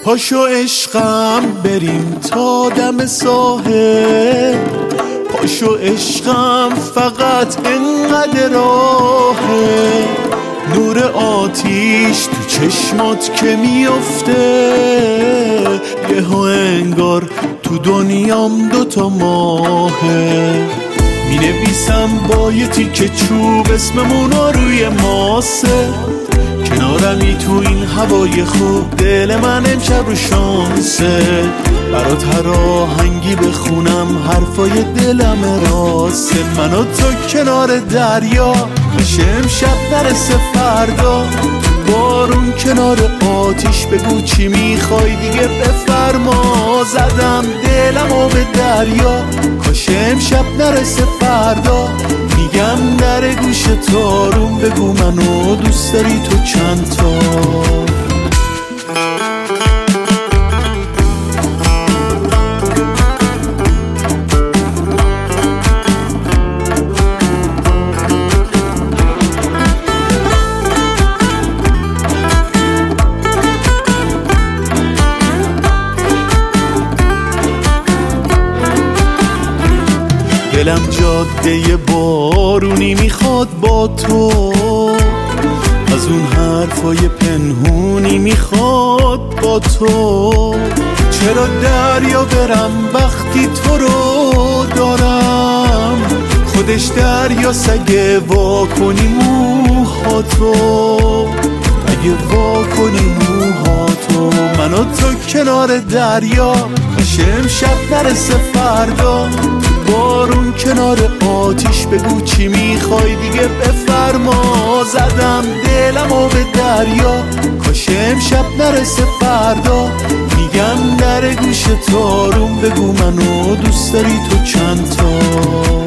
پاشو عشقم بریم تا دم ساحل، پاشو عشقم فقط انقدر راهه، نور آتیش تو چشمات که میفته، یهو انگار تو دنیام دوتا ماهه. مینویسم با یه تیکه چوب اسممونو روی ماسه، کنارمی تو این هوای خوب، دل من امشب رو شانسه، برات هر آهنگی بخونم حرفای دلم راسته. من و تو کنار دریا، بشه امشب نرسه فردا، بارون کنار آتیش، بگو چی میخوای دیگه بفرما. زدم دلمو به دریا، کاش امشب نرسه فردا، میگم در گوش تارون، بگو منو دوست داری تو چند تا. دلم جاده بارونی میخواد با تو، از اون حرفای پنهونی میخواد با تو. چرا دریا برم وقتی تو رو دارم، خودش دریا سگه واکنی موهاتو، اگه واکنی موهاتو. من و تو کنار دریا، کاش امشب نرسه فردا، بارون کنار آتیش، بگو چی میخوای دیگه بفرما. زدم دلمو به دریا، کاش امشب نرسه فردا، میگم در گوش تارون، بگو منو دوست داری تو چند تا.